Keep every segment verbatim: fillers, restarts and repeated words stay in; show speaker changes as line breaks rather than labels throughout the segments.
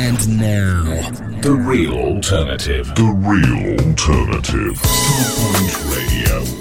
And now,
the real alternative. The real alternative. Starpoint Radio.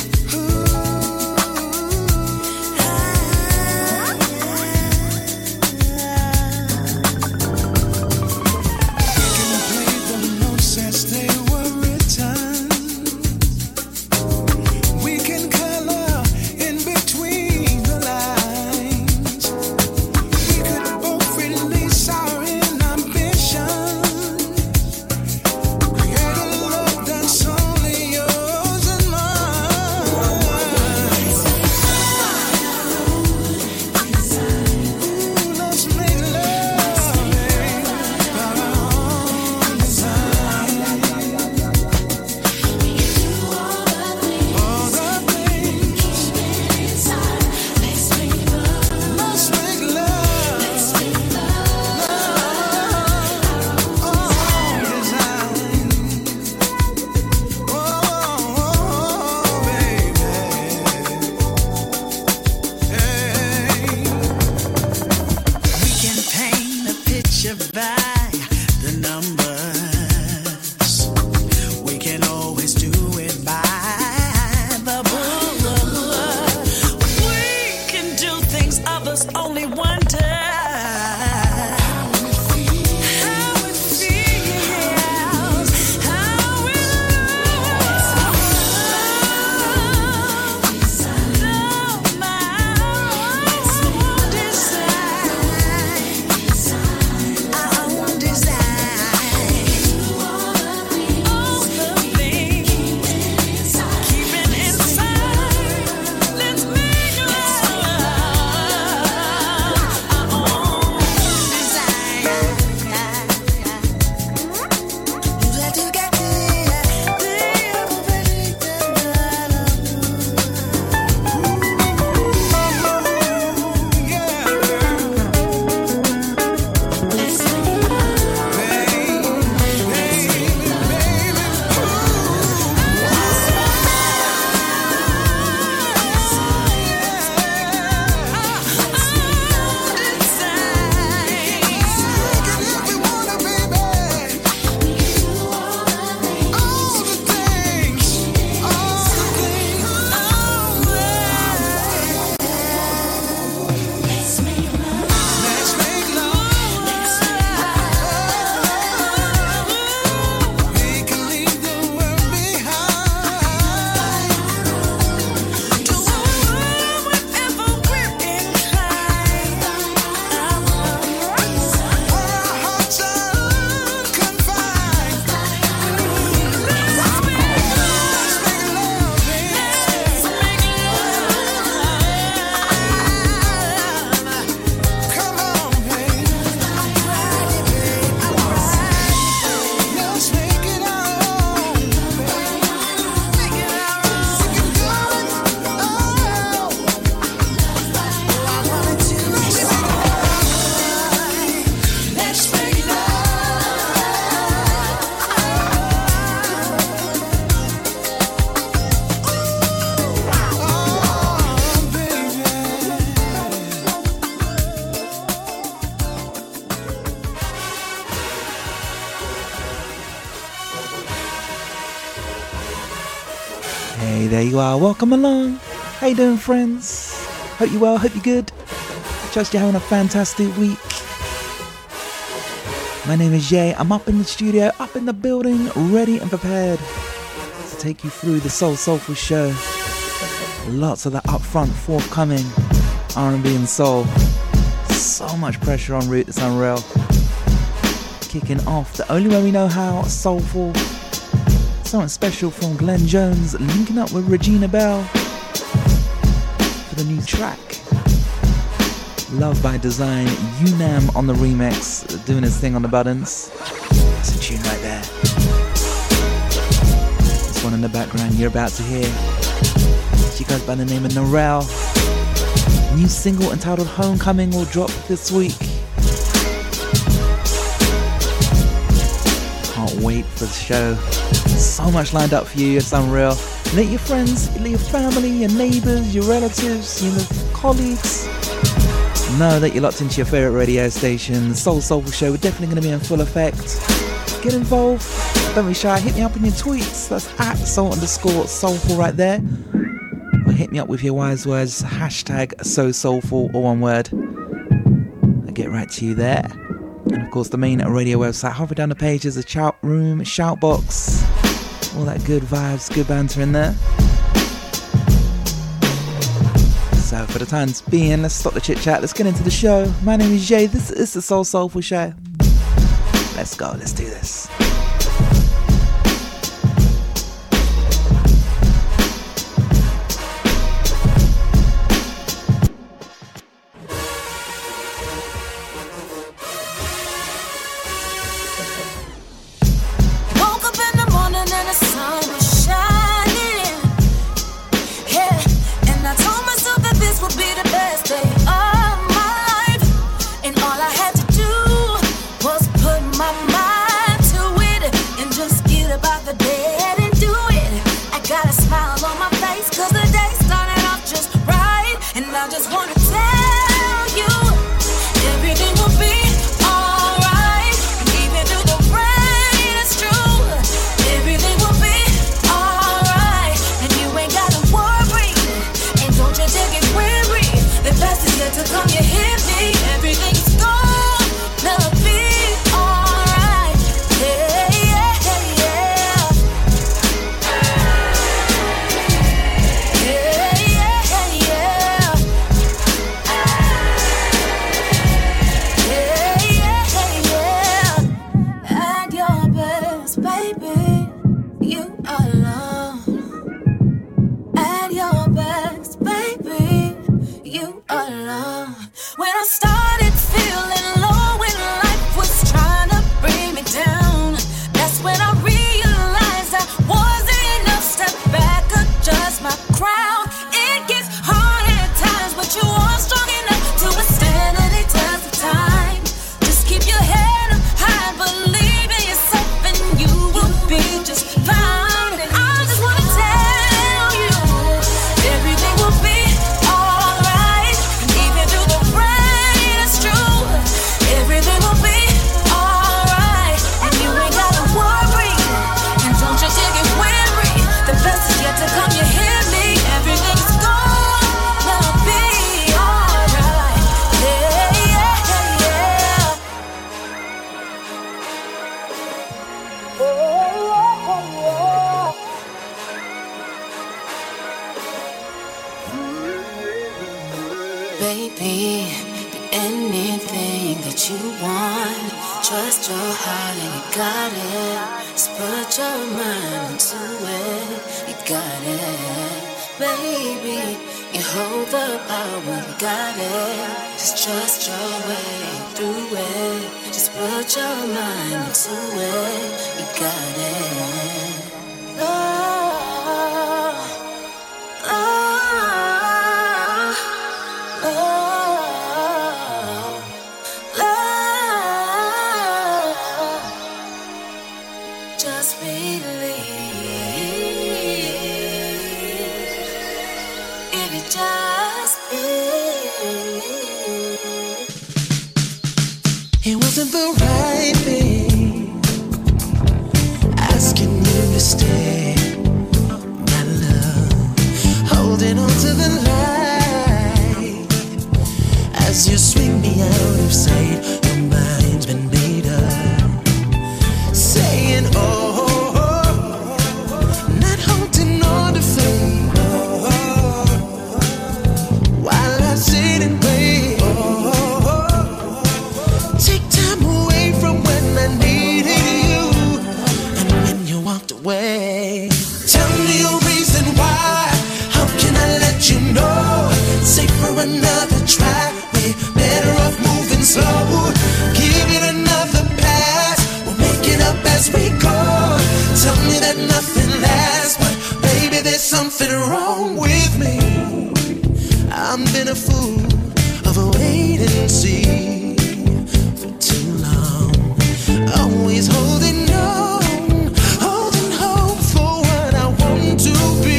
There you are, welcome along. How you doing, friends? Hope you're well, hope you're good. Trust you're having a fantastic week. My name is Jay. I'm up in the studio, up in the building, ready and prepared to take you through the Soul Soulful show. Lots of that upfront, forthcoming R and B and soul. So much pressure on route, it's unreal. Kicking off the only way we know how, soulful. Something special from Glenn Jones linking up with Regina Bell for the new track. Love by Design, Unam on the remix, doing his thing on the buttons. That's a tune right there. This one in the background you're about to hear. She goes by the name of Narelle. New single entitled Homecoming will drop this week. Can't wait for the show. So much lined up for you, it's unreal. Let your friends, let your family, your neighbours, your relatives, your colleagues know that you're locked into your favourite radio station. The Soul Soulful Show, we're definitely going to be in full effect. Get involved, don't be shy, hit me up in your tweets. That's at soul underscore soulful right there. Or hit me up with your wise words, hashtag so soulful, or one word. I'll get right to you there. And of course the main radio website, halfway down the page is a chat room, shout box. All that good vibes, good banter in there. So for the time's being, let's stop the chit chat, let's get into the show. My name is Jay, this is the Soul Soulful Show. Let's go, let's do this.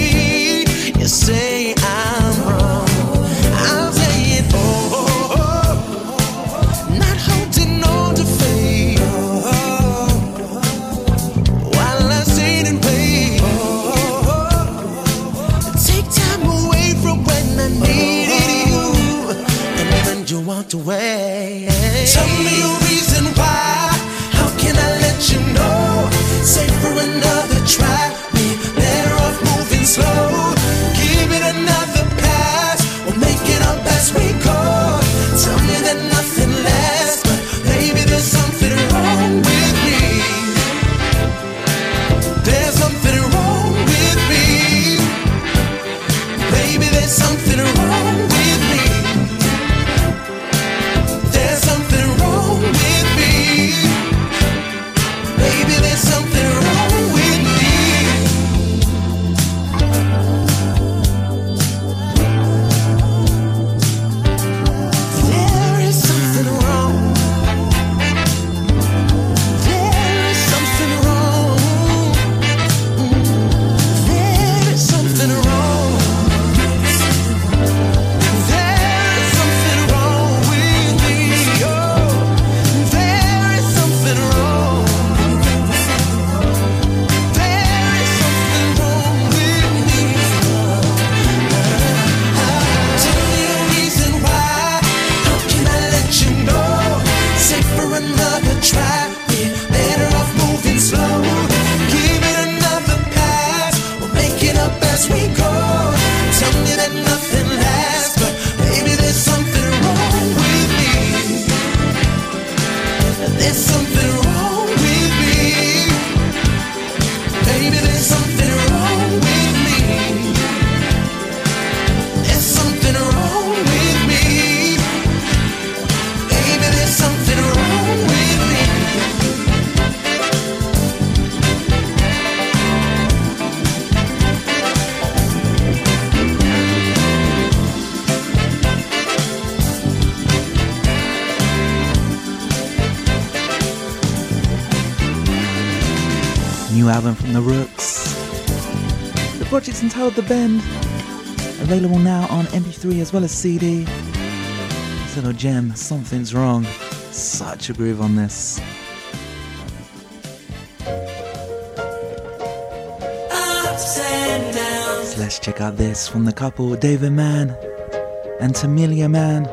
Say I'm wrong. I'm saying, oh, oh, oh.
New album from The Rooks. The project's entitled The Bend. Available now on M P three as well as C D. This little gem, Something's Wrong. Such a groove on this. So let's check out this from the couple David Mann and Tamelia Mann.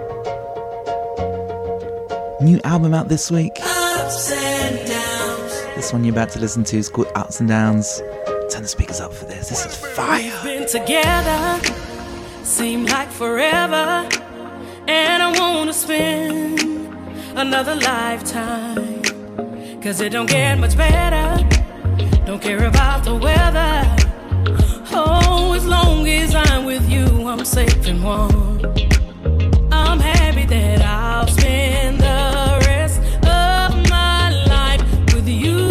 New album out this week. This one you're about to listen to is called Ups and Downs. Turn the speakers up for this. This is fire.
We've been together, seem like forever, and I wanna spend another lifetime. Cause it don't get much better. Don't care about the weather. Oh, as long as I'm with you, I'm safe and warm. I'm happy that I'll spend the rest of my life with you.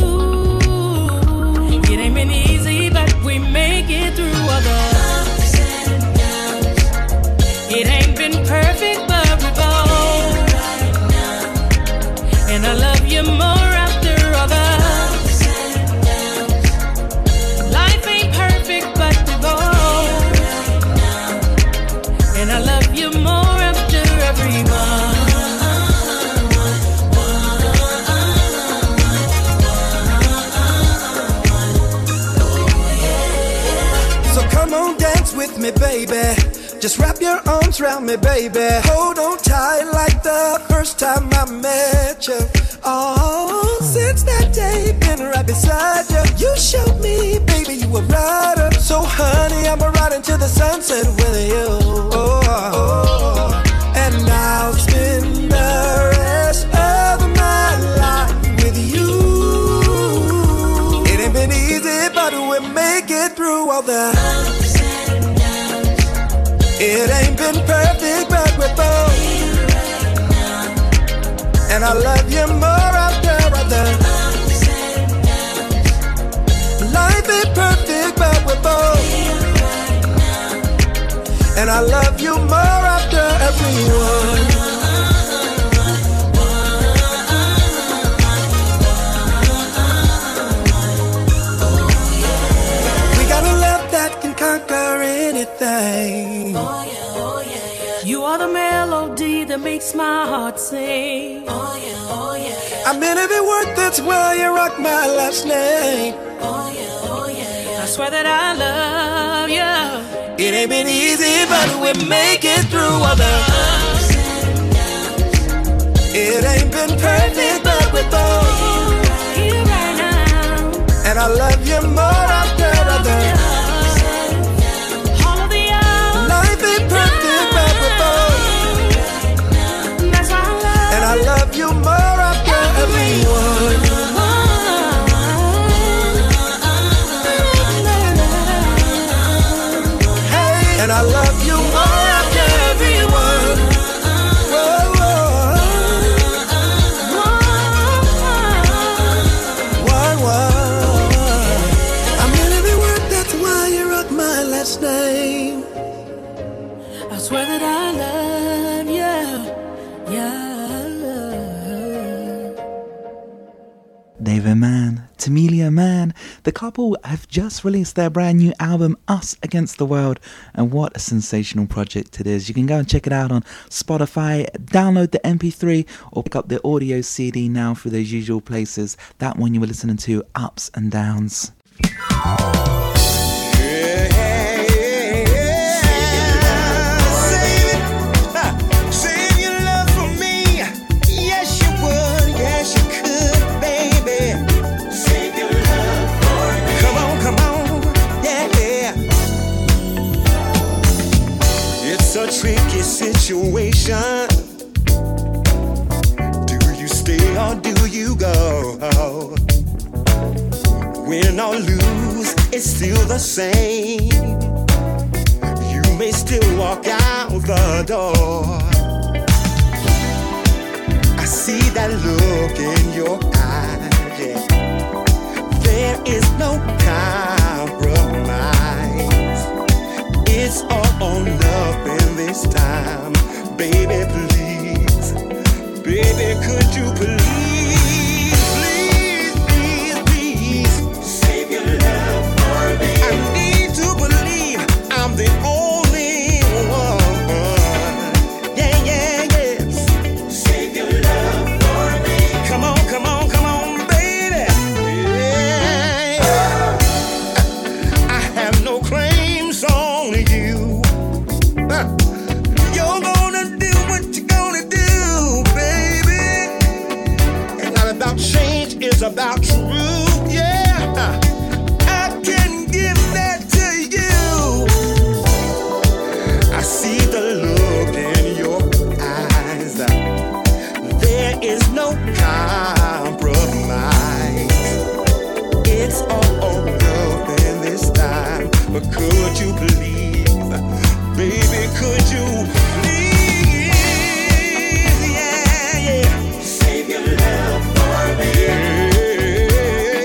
It ain't been easy, but we make it through all the ups and downs. It ain't been perfect, but we're bold right now. And I love you more after all the ups and downs. Life ain't perfect, but we're bold right now. And I love you more after every one.
So come on, dance with me, baby. Just wrap your arms around me, baby. Hold on tight like the first time I met you. Oh, since that day, been right beside you. You showed me, baby, you a rider. So honey, I'ma ride into the sunset with you. Oh, oh. And I'll spend the rest of my life with you. It ain't been easy, but we'll make it through all the ups and downs. It ain't been perfect, but we're both here right now. And I love you more after all the ups and downs. Life ain't perfect, but we're both here right now. And I love you more after everyone. We got a love that can conquer anything.
Oh yeah, oh yeah, yeah. You are the melody that makes my heart sing. Oh yeah, oh yeah, yeah.
I mean, if it worked, that's why you rock my last name.
Oh yeah, oh yeah, yeah. I swear that I love you.
It ain't been easy, but we make it through all the ups and downs. It ain't been perfect, but we're both
here right now.
And I love you more after others.
All of the others.
Life ain't perfect, but we're both.
That's why I love.
And I love you more after everyone. Hey, and I love you more after everyone. Whoa, whoa. One, one. I'm in every word, that's why you rock my last name.
I swear that I love you, yeah.
David Mann, Tamelia Mann, the couple have just released their brand new album, Us Against the World, and what a sensational project it is. You can go and check it out on Spotify, download the M P three, or pick up the audio C D now through those usual places. That one you were listening to, Ups and Downs.
Tricky situation. Do you stay or do you go? Win or lose, it's still the same. You may still walk out the door. I see that look in your eye, yeah. There is no compromise. It's all or nothing this time. Baby, please. Baby, could you please, please, please, please save your love for me? I need to believe I'm the only one. Yeah, yeah, yes. Save your love for me. Come on, come on, come on, baby. Yeah. I have no claims on you. You're gonna do what you're gonna do, baby. It's not about change, it's about truth, yeah. I can give that to you. I see the look in your eyes. There is no compromise. It's all or nothing this time. But could you please, baby, could you please, yeah, yeah, save your love for me? Yeah.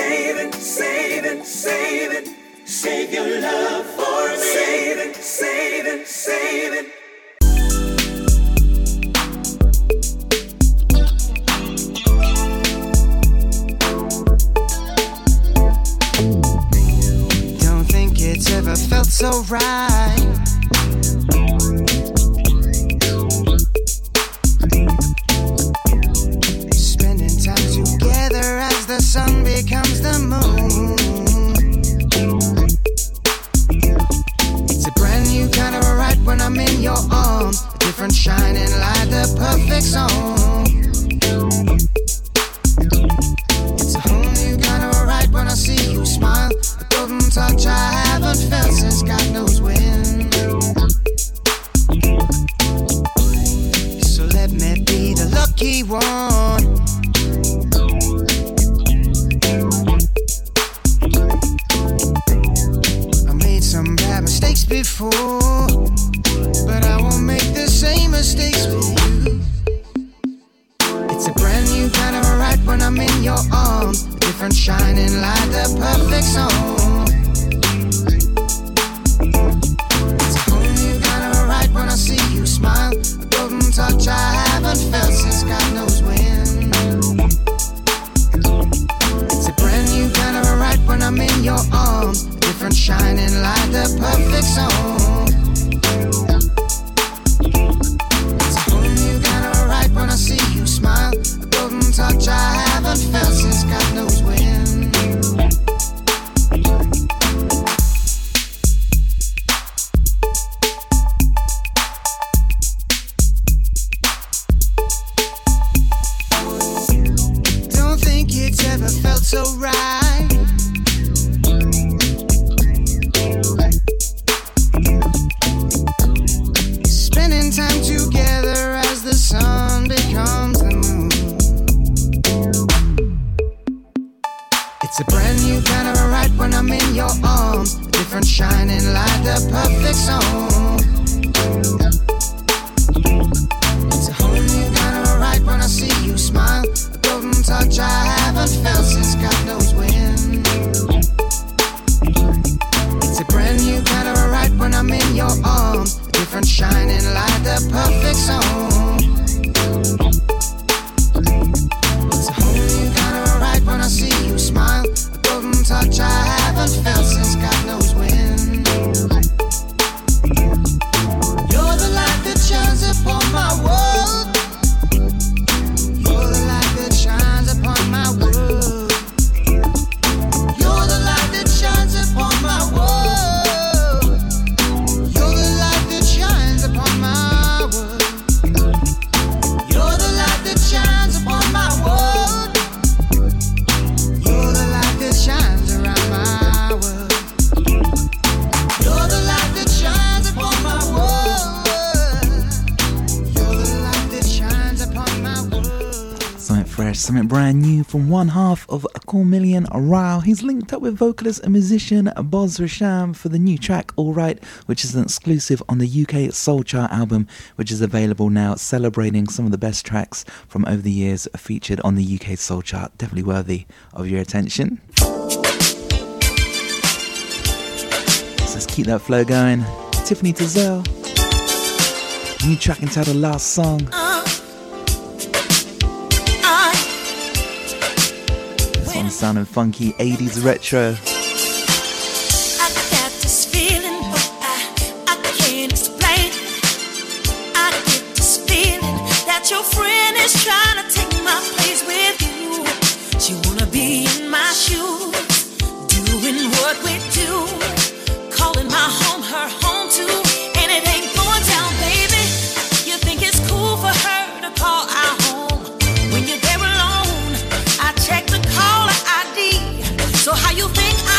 save it, save it, save it. Save your love for me. Save it, save it, save it.
Don't think it's ever felt so right. Spending time together as the sun becomes the moon. It's a brand new kind of right when I'm in your arms. A different shining light, the perfect song. It's a whole new kind of right when I see you smile. A golden touch I haven't felt since God knows when. So let me be the lucky one. I made some bad mistakes before, but I won't make the same mistakes with you. It's a brand new kind of right when I'm in your arms. A different shining light, the perfect song. It's a whole new kind of right when I see you smile. A golden touch I haven't felt since God knows when. It's a brand new kind of right when I'm in your arms. A different shining light, the perfect song. It's a whole new kind of right when I see you smile. A golden touch I haven't felt since God knows when. Don't think it's ever felt so right. Spending time together as the sun becomes the moon. It's a brand new kind of right when I'm in your arms. A different shining light, the perfect song. It's a whole new kind of right when I see you smile. A golden touch I haven't felt since God knows when. It's a brand new kind of right when I'm in your arms. A different shining light, the perfect song. It's a whole new kind of right when I see you smile. A golden touch I haven't felt since God knows when. You're the light that shines upon my world. You're the light that shines upon my world. You're the light that shines upon my world. You're the light that shines upon my world. You're the light that shines upon my world. You're the light that shines around my world. You're the light that shines upon my world. You're the light that shines upon my world.
Something fresh, something brand new from one half of Cormillion Rao. He's linked up with vocalist and musician Boz Rasham for the new track Alright, which is an exclusive on the U K Soul Chart album, which is available now, celebrating some of the best tracks from over the years featured on the U K Soul Chart. Definitely worthy of your attention. So let's keep that flow going. Tiffany Tazelle, new track entitled Last Song. This one sounding funky, eighties retro.
I got this feeling, but I, I can't explain. I get this feeling that your friend is trying to take my place with you. She wanna be in my shoes, doing what we do, calling my home her home too, and it ain't going down, baby. You think it's cool for her to call our home when you're there alone? I check the caller I D, so how you think I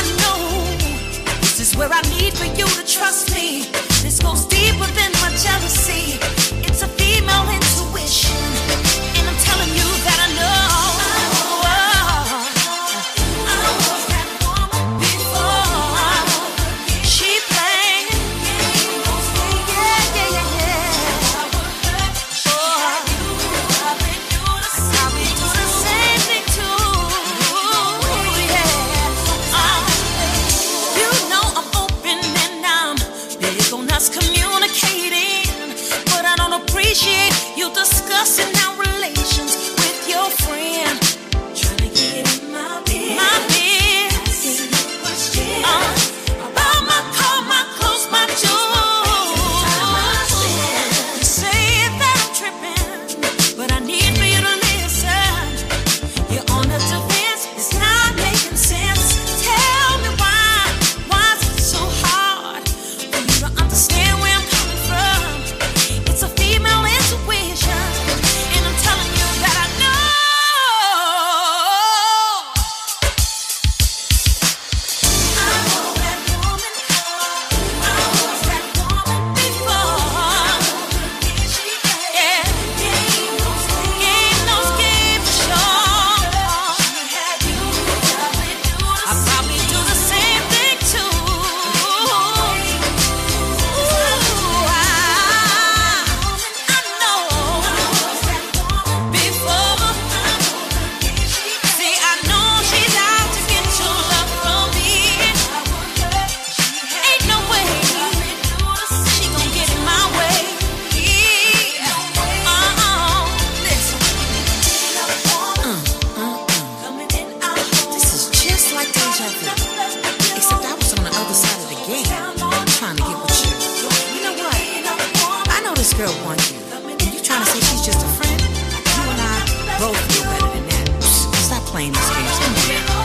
feel. Except I was on the other side of the game, trying to get with you. You know what? I know this girl wants you, and you trying to say she's just a friend? You and I both know better than that. Stop playing these games. Come on now.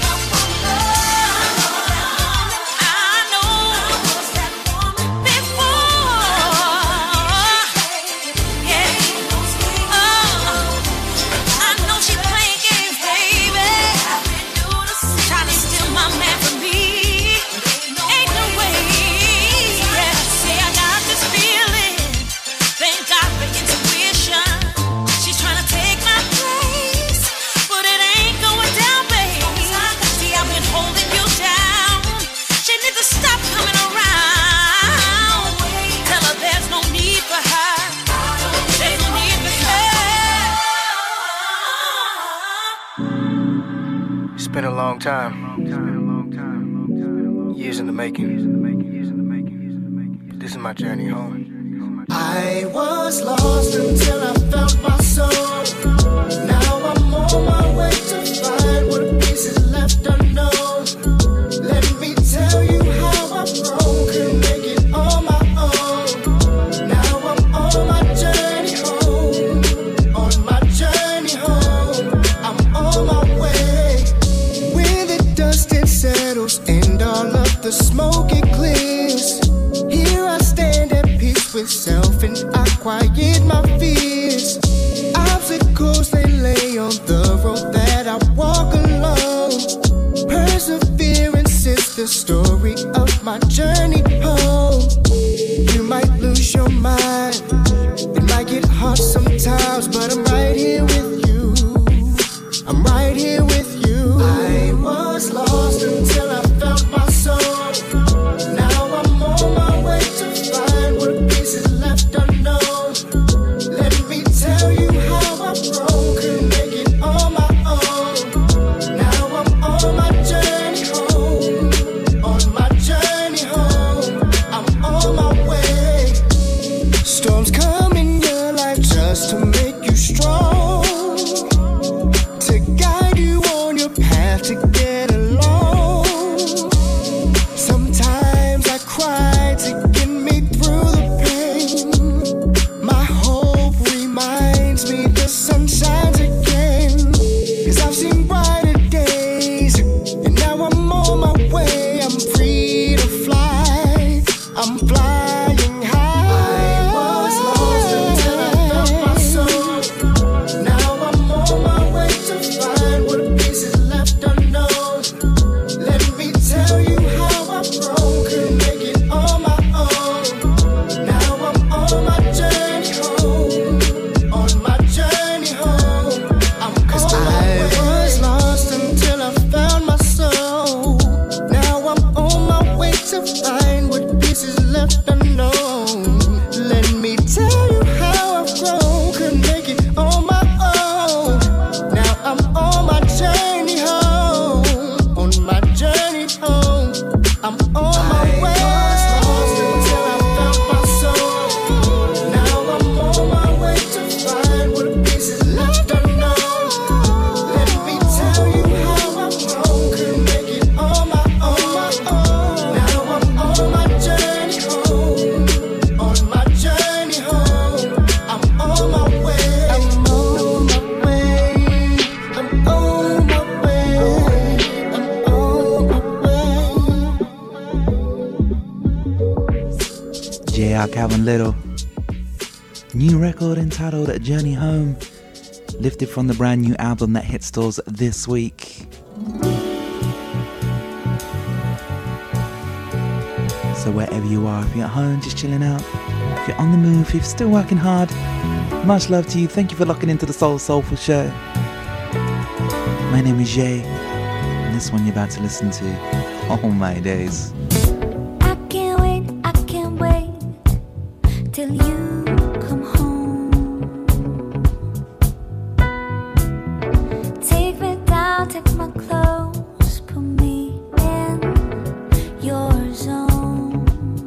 It's been a long time. Years in the making. This is my journey home.
I was lost until I found my soul. Now I'm on my way to find what pieces left unknown. Let me tell you how I've grown, could make it on my own. Now I'm on my journey home. On my journey home. I'm on my way. When the dust it settles and all of the smoke it clears, here I stand at peace with self and I quiet my fears. Obstacles they lay on the road that I walk alone. Perseverance is the story of my journey home. You might lose your mind, it might get hard sometimes, but I'm right here with you. I'm right here with you. I was lost until I found my soul. Now I'm on my way to find what pieces left unknown. Let me tell you how I've grown, could make it on my own. Now I'm on my journey home. On my journey home. I'm on my way. Storms come in your life just to make you strong, to guide you on your path to get along. Sometimes I cry to get me through the pain. My hope reminds me the sun shines again. Cause I've seen brighter days, and now I'm on my way. I'm free to fly, I'm flying high. I was lost until I found my soul. Now I'm on my way to find what pieces left unknown. Let me tell you how I've grown, could make it on my own. Now I'm on my journey home. On my journey home. I'm Cause on my I way. was lost until I found my soul. Now I'm on my way to find what pieces left unknown. Let me tell you how I've grown, could make it on my own. Now I'm on my journey home. On my journey home. I'm on my way. I was lost until I found my soul. Now I'm on my way to find what pieces left unknown. Let me tell you how I've grown, could make it on my own. Now I'm on my journey home. On my journey home. I'm on my way. I'm on my way. I'm on my way. I'm on my way.
J R Calvin Little. New record entitled Journey Home, lifted from the brand new album that hit stores this week. So wherever you are, if you're at home just chilling out, if you're on the move, if you're still working hard, much love to you. Thank you for locking into the Soul Soulful Show. My name is Jay, and this one you're about to listen to, Oh My Days.
I can't wait, I can't wait till you come home. Take me down, take my clothes, put me in your zone.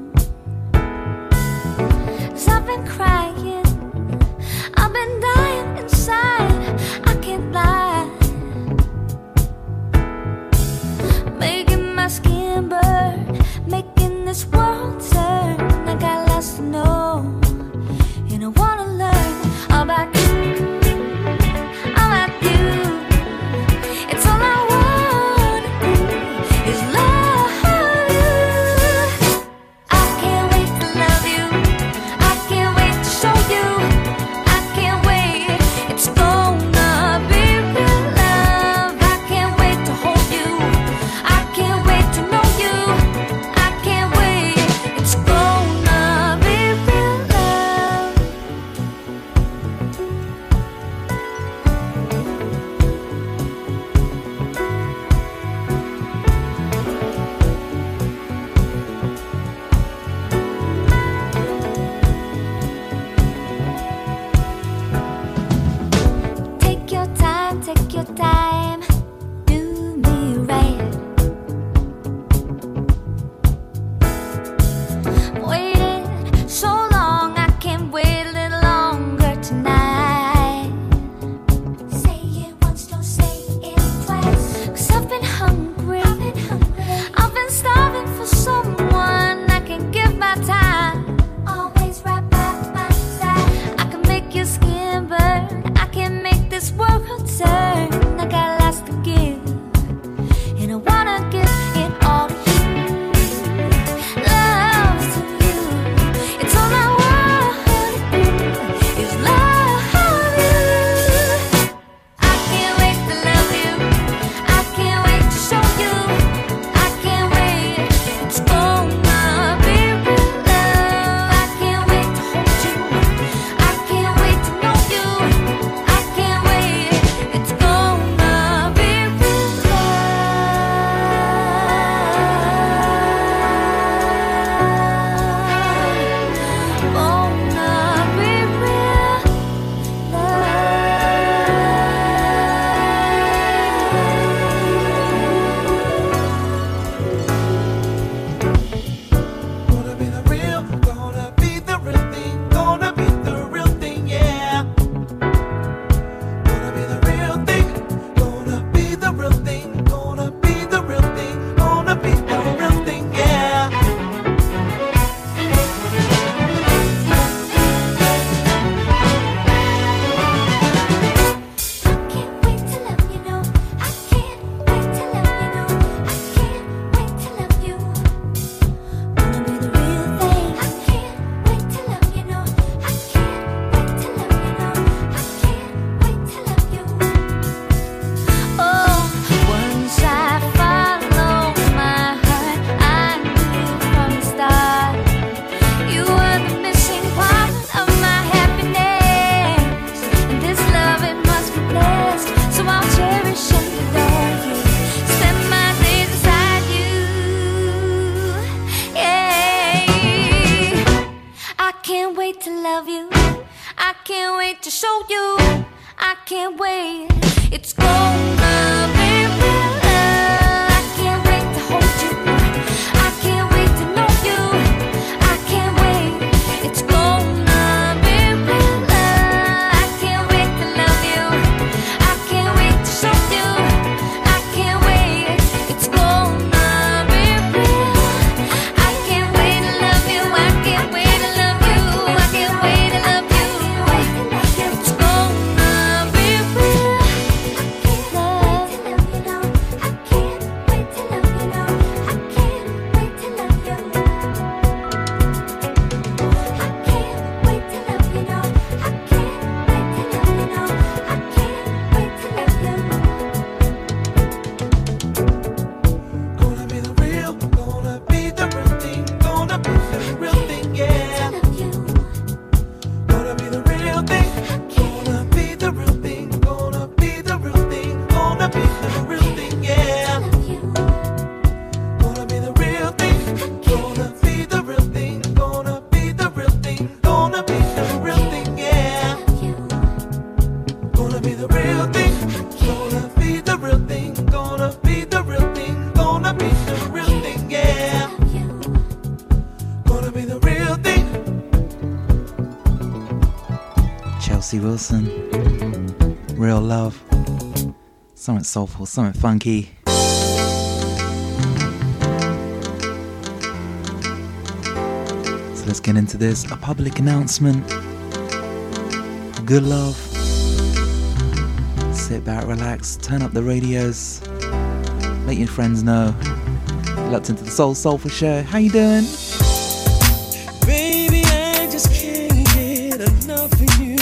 'Cause I've been crying, I've been dying inside, I can't lie. Maybe show you. I can't wait. It's gonna be real love. I can't wait to hold you. I can't wait to know you. I can't wait. It's gonna be real love. I can't wait to love you. I can't wait to show you. I can't wait. It's gonna be real. I can't wait to love you. I can't wait to love you. I can't wait to love you. It's gonna be real. Love. I can't wait to love you now. I can't wait to love you. I can't wait to love you now. I can't wait to love you now. I can't wait to love you.
Gonna be the real, gonna be the real thing, gonna be the real thing, yeah. Gonna be the real thing, gonna be the real thing, gonna be the real thing, gonna be the real thing, yeah. Gonna be the real thing, gonna be the real thing, gonna be the real thing, gonna be the real thing, yeah. Gonna be the real thing, gonna be the real thing, gonna be the real thing, gonna be the real thing, yeah. Gonna be the real thing.
Chelsea Wilson, Real Love. Something soulful, something funky. So let's get into this. A public announcement. Good love. Sit back, relax, turn up the radios. Let your friends know. You're locked into the Soul Soulful Show. How you doing?
Baby, I just can't get enough of you.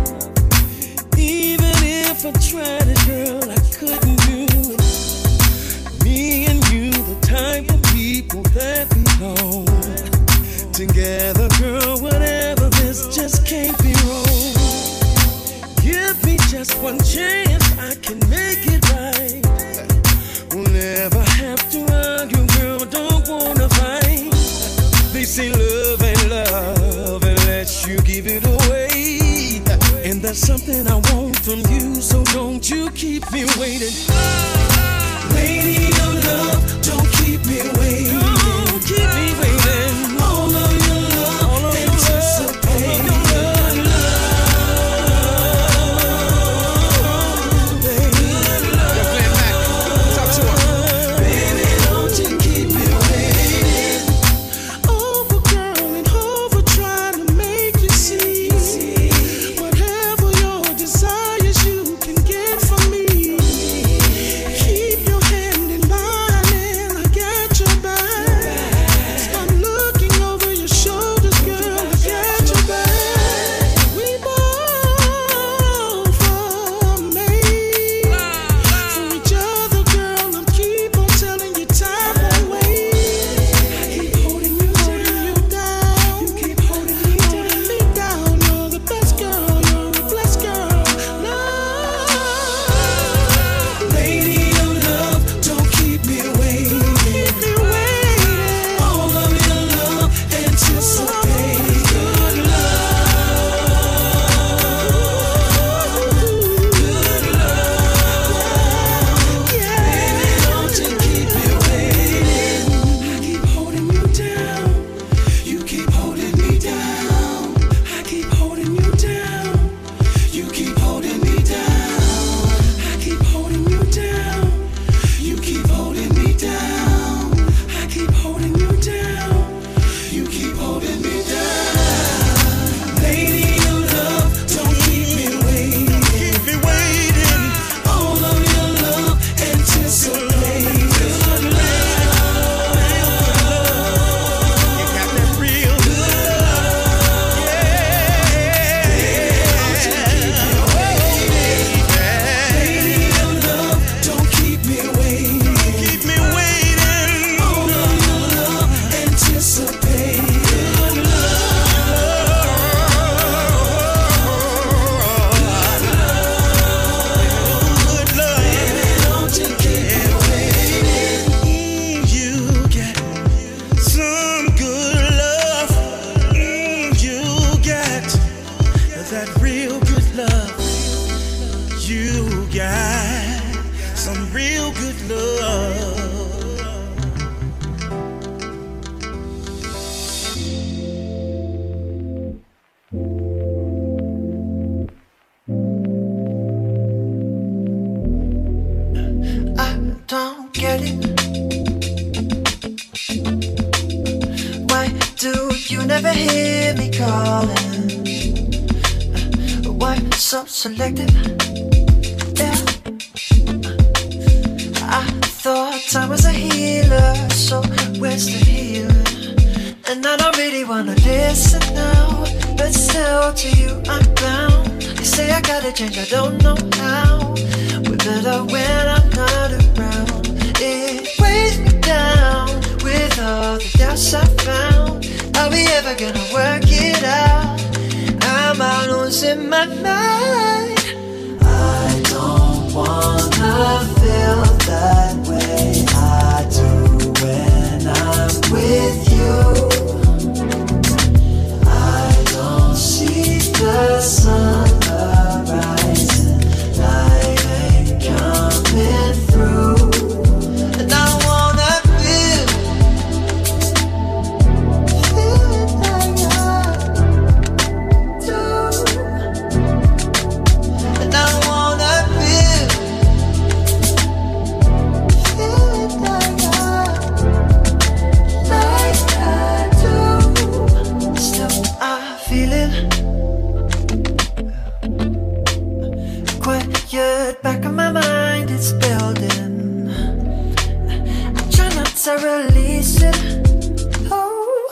Even if I tried it, girl, I couldn't do it. Me and you, the type of people that belong together, girl, whatever, this just can't be wrong. Give me just one chance, I can make it right. We'll never have to argue, girl, don't wanna fight. They say love ain't love unless you give it away. And that's something I want from you, so don't you keep me waiting. Lady of love, don't keep me waiting. Don't keep me waiting. All of your love, all of anticipate. Your love, love, baby. Yo, Glenn Mack, talk to her. Baby, don't you keep me waiting. Over, girl, and over, trying to make you see. Whatever your desires you can get from me. Keep your hand in mine
never hear me calling. Why so selective? Yeah. I thought I was a healer, so where's the healing? And I don't really wanna listen now, but still to you I'm bound. You say I gotta change, I don't know how. We're better when I'm not around. It weighs me down with all the doubts I found. Are we ever gonna work it out? Am I losing my mind? I don't wanna feel that way I do when I'm with you. I don't see the sun rising, light ain't coming through. And I don't wanna feel, feel it like I do. And I don't wanna feel, feel it like I, like I do. Still I feel it. Quiet back of my mind, it's building. I try not to release it. Oh,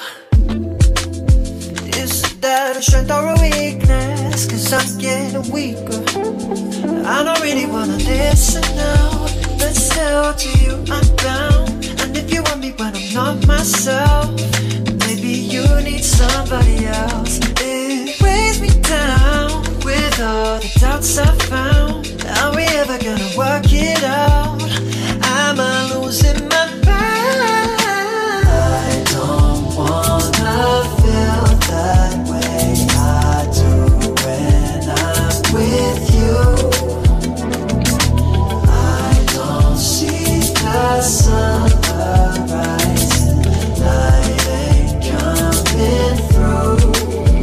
is that a strength or a weakness? Cause I'm getting weaker. I don't really wanna listen now, but still to you I'm bound. And if you want me when I'm not myself, maybe you need somebody else. It weighs me down with all the doubts I found. Are we ever gonna work it out? Am I losing my mind? I don't wanna feel that way I do when I'm with you. I don't see the sun rising, light ain't coming through.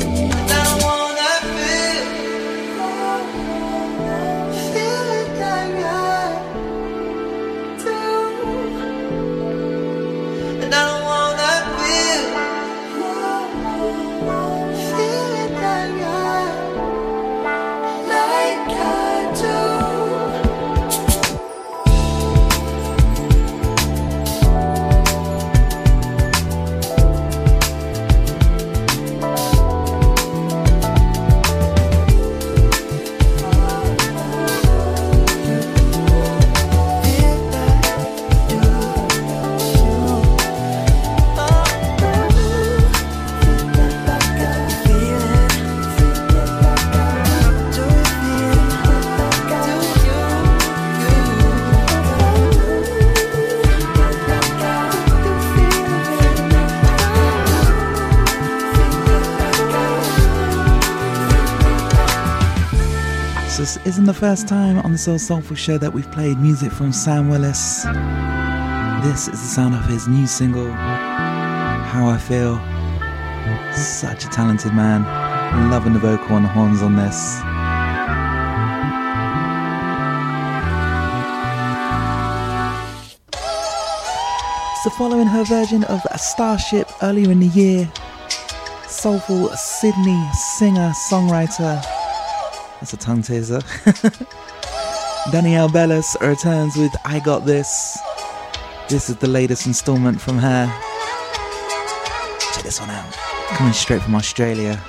This isn't the first time on the Soul Soulful Show that we've played music from Sam Willis. This is the sound of his new single, How I Feel. Such a talented man. Loving the vocal and the horns on this. So following her version of Starship earlier in the year, soulful Sydney singer, songwriter, that's a tongue teaser, Danielle Bellis returns with I Got This. This is the latest installment from her. Check this one out. Coming straight from Australia.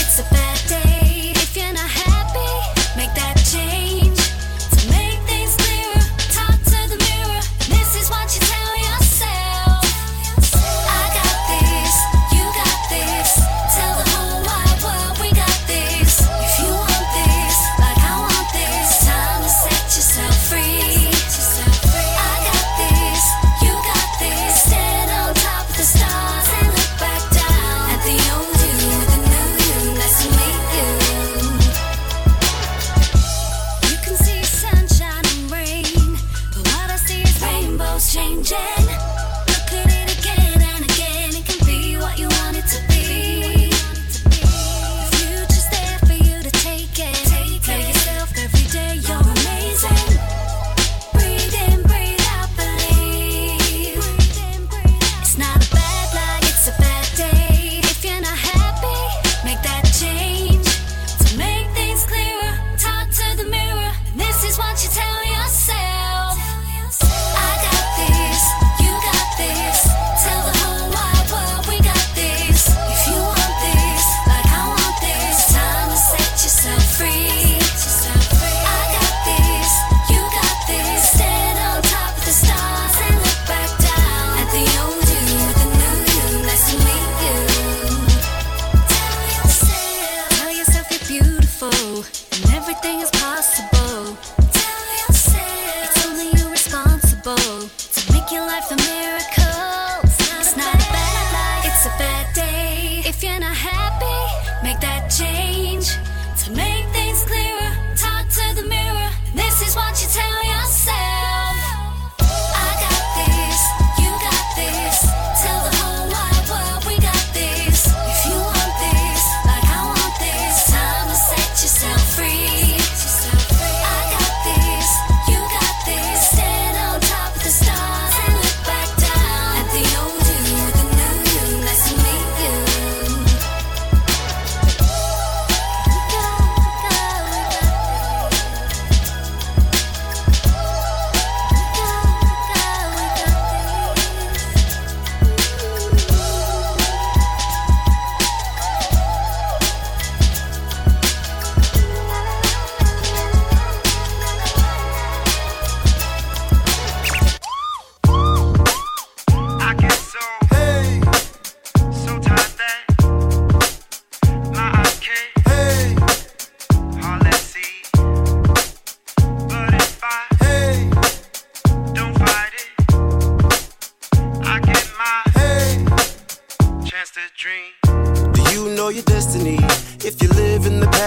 Make that change to make things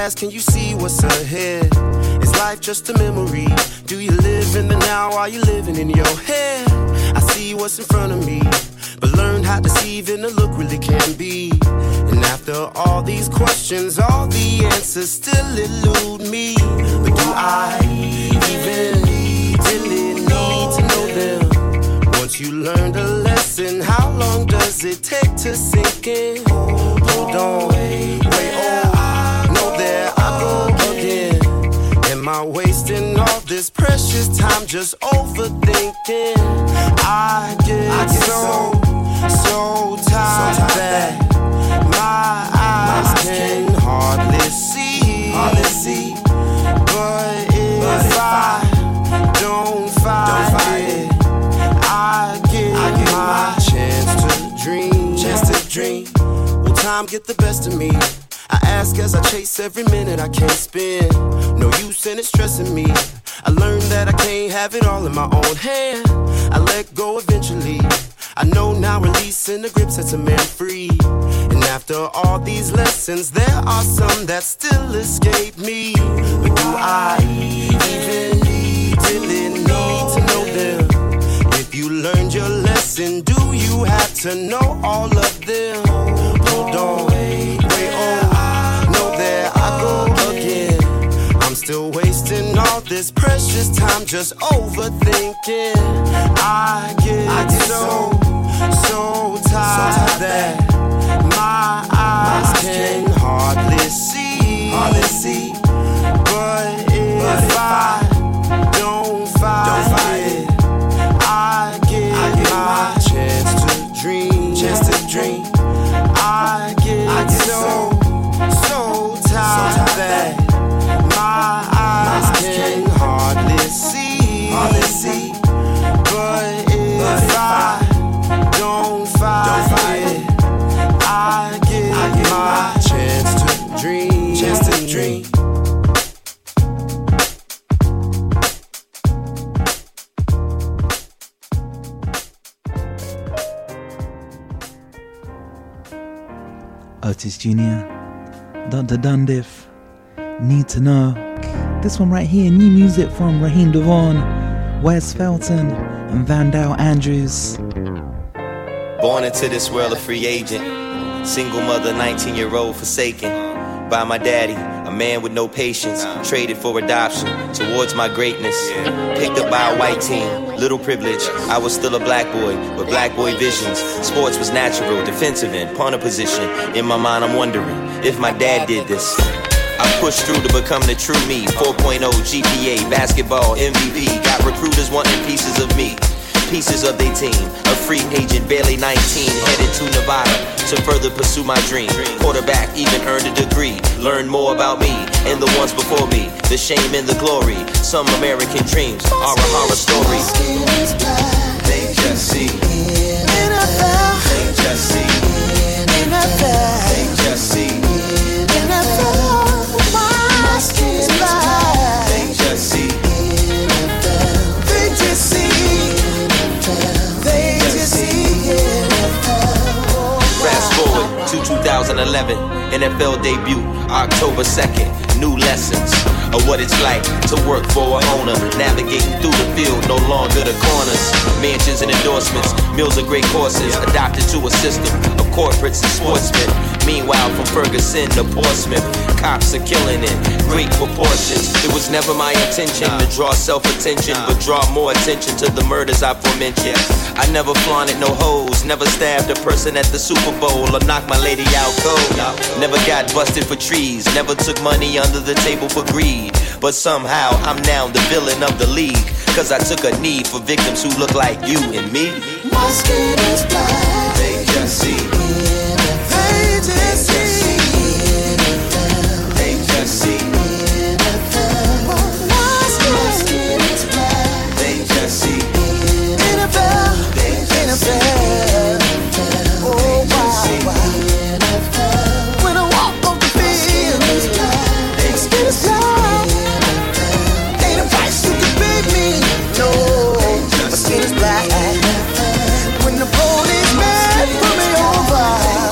past, can you see what's ahead? Is life just a memory? Do you live in the now while you're living in your head? I see what's in front of me, but learn how deceiving the look really can be. And after all these questions, all the answers still elude me. But do I even really need to know them? Once you learned a lesson, how long does it take to sink in? Hold on, wait on, no there I go again. Am I wasting all this precious time just overthinking? I get, I get so, so tired so that my eyes my can eyes hardly see, hardly see. But if, but if I, I don't fight, don't fight it, it, I get, I get my, my chance to dream, chance to dream. Will time get the best of me? I ask as I chase every minute I can't spend. No use in it stressing me. I learned that I can't have it all in my own hand. I let go eventually. I know now releasing the grip sets a man free. And after all these lessons, there are some that still escape me. But do I even really need to know them? If you learned your lesson, do you have to know all of them? Hold on, wait on, no there I go again. I'm still wasting all this precious time just overthinking. I get, I get so, so tired so that my eyes my can hardly see, hardly see. But if, but if I, I don't fight, don't fight it, I get, I get my, my chance to dream, chance to dream. I get, I get so, so tired, so tired that my eyes my can, can hardly see, hardly see. But if, but if I, I don't fight, don't fight it, I get, I get my, my chance to dream, chance to dream.
Otis Junior, Doctor Dundiff, Need to Know. This one right here, new music from Raheem DeVaughn, Wes Felton, and Vandal Andrews.
Born into this world a free agent, single mother, nineteen-year-old forsaken by my daddy, a man with no patience, traded for adoption towards my greatness. Picked up by a white team, little privilege. I was still a black boy with black boy visions. Sports was natural, defensive end, punter position. In my mind I'm wondering if my dad did this. I pushed through to become the true me. four point oh G P A, basketball M V P. Got recruiters wanting pieces of me, pieces of their team. A free agent, barely nineteen, headed to Nevada to further pursue my dream. Quarterback, even earned a degree. Learn more about me and the ones before me. The shame and the glory. Some American dreams are a horror story. They just see N F L. They just see N F L. They just see N F L. My skin is black. They just see N F L. They just see They just see N F L. Fast forward to two thousand eleven, N F L debut, October second. New lessons of what it's like to work for a owner. Navigating through the field, no longer the corners. Mansions and endorsements, meals are great courses. Adopted to a system of corporates and sportsmen. Meanwhile, from Ferguson to Portsmouth, cops are killing in great proportions. It was never my intention to draw self-attention, but draw more attention to the murders I forementioned. I never flaunted no hoes, never stabbed a person at the Super Bowl or knocked my lady out cold. Never got busted for trees, never took money under the table for greed. But somehow I'm now the villain of the league, cause I took a knee for victims who look like you and me. My skin is black. They just see They just see They just see My skin is black. They just see N F L. They just see Oh wow, wow. When I walk off the field, my skin is black. Ain't a price you can pay me. No, my skin is black. When the policeman pull me over,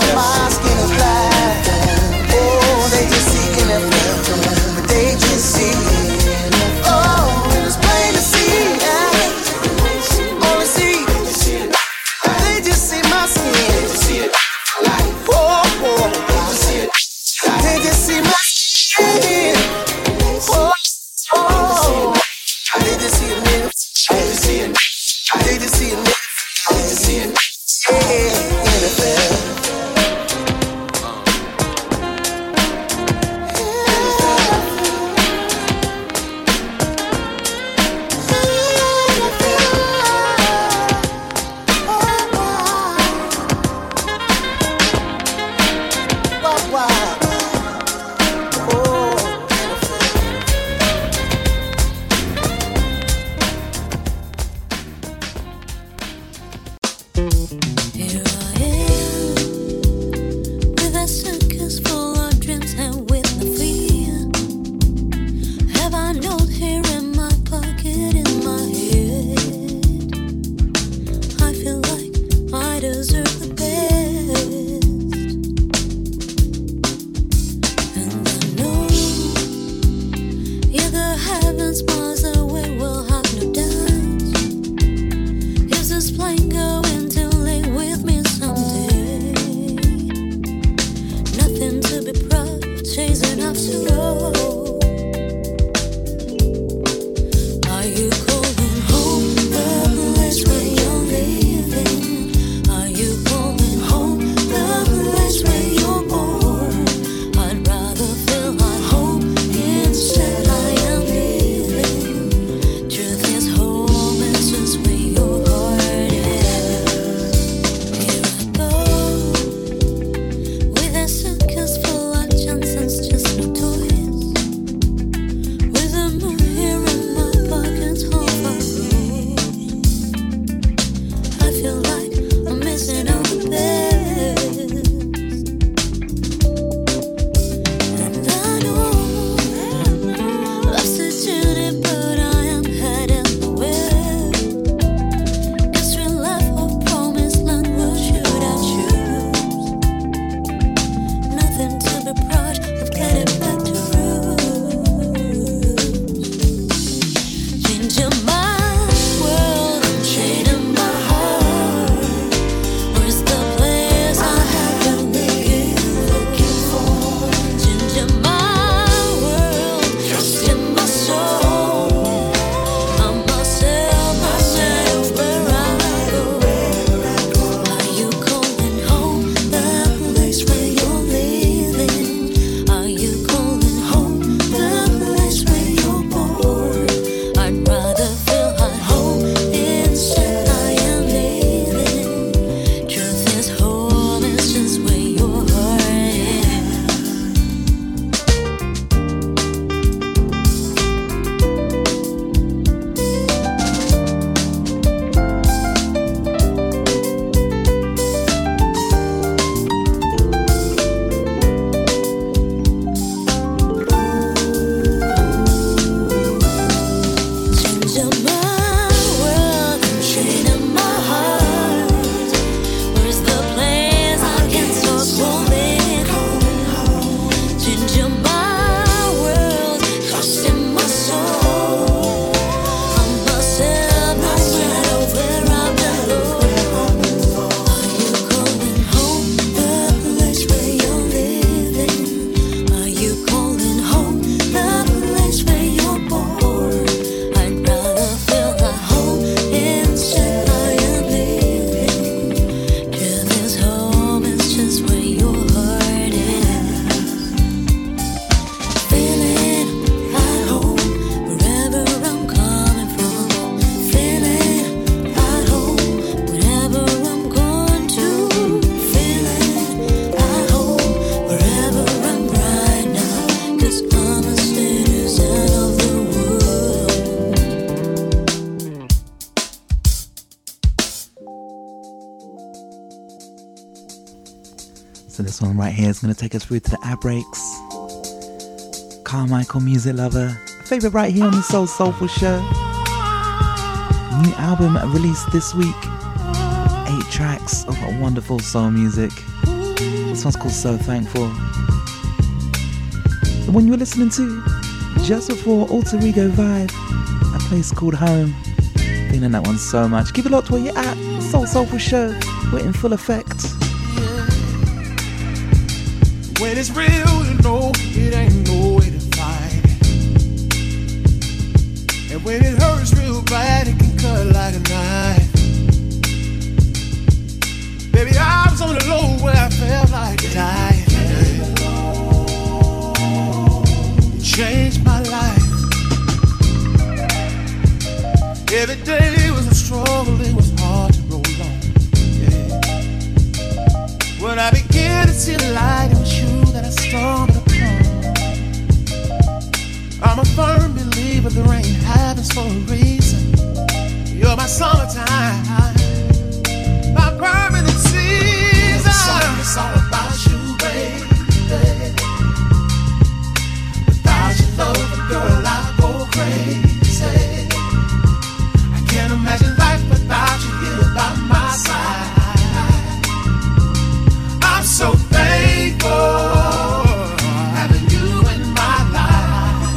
So this one right here is going to take us through to the ad breaks. Carmichael, music lover, favorite right here on the Soul Soulful Show. New album released this week. Eight tracks of wonderful soul music. This one's called So Thankful. The one you were listening to just before, Alter Ego Vibe, a place called Home. Feeling that one so much. Keep it locked where you're at. Soul Soulful Show, we're in full effect.
When it's real, you know it ain't no way to fight it. And when it hurts real bad, it can cut like a knife. Baby, I was on the low where I felt like dying. It changed my life. Every day was a struggle, it was hard to roll on. Yeah. When I began to see the light, it was you that I stumbled upon. I'm a firm believer the rain happens for a reason. You're my summertime, my permanent season. It's all about you, baby. Without your love, girl, I go crazy. I can't imagine life without you here by my side. I'm so thankful having you in my life.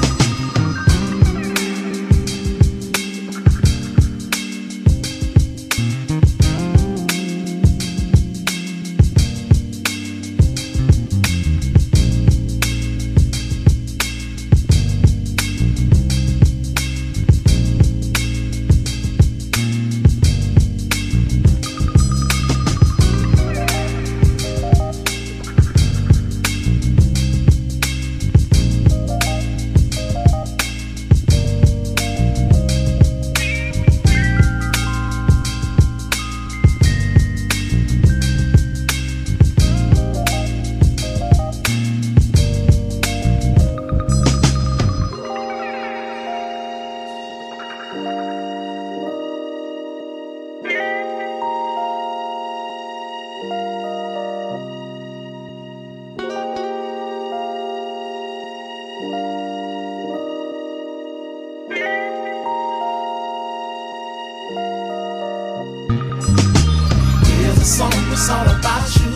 song is all about you.